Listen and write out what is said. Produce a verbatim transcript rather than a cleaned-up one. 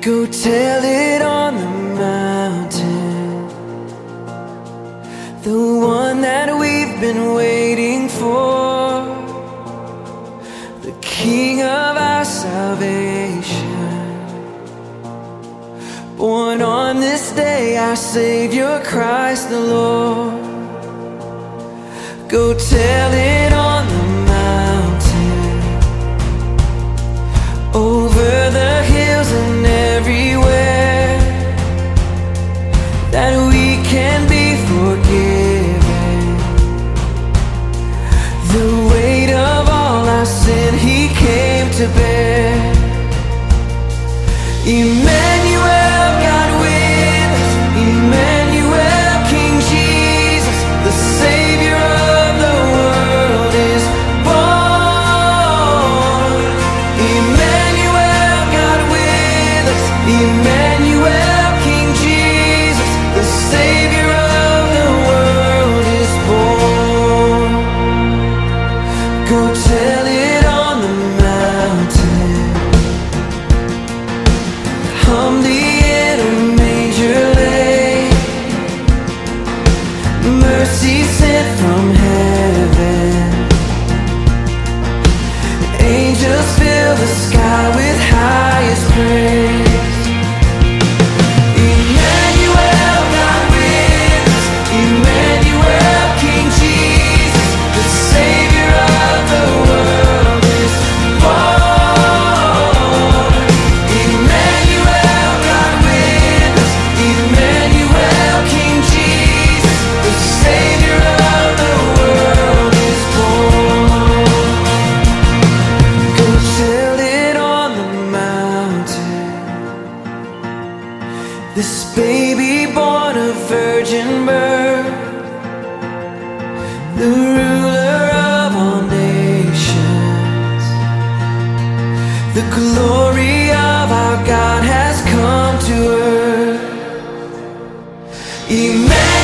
Go tell it on the mountain, the one that we've been waiting for, the King of our salvation. Born on this day, our Savior Christ the Lord. Go tell it on the mountain, over the hills and everywhere, that we can be forgiven. The weight of all our sin He came to bear. Emmanuel, God with us. Emmanuel, King Jesus, the Savior of the world is born. Emmanuel, God with us. Emmanuel, King Jesus, the Savior of the world is born. Go tell it on the mountain, humbly in a manger lay, mercy sent from heaven. Angels fill the sky with highest praise. Emmanuel, God with us. Emmanuel, King Jesus, the Savior of the world is born. Emmanuel, God with us. Emmanuel, King Jesus, the Savior of the world is born. Go tell it on the mountain, this baby born of virgin birth, the ruler of all nations. The glory of our God has come to earth. Emmanuel.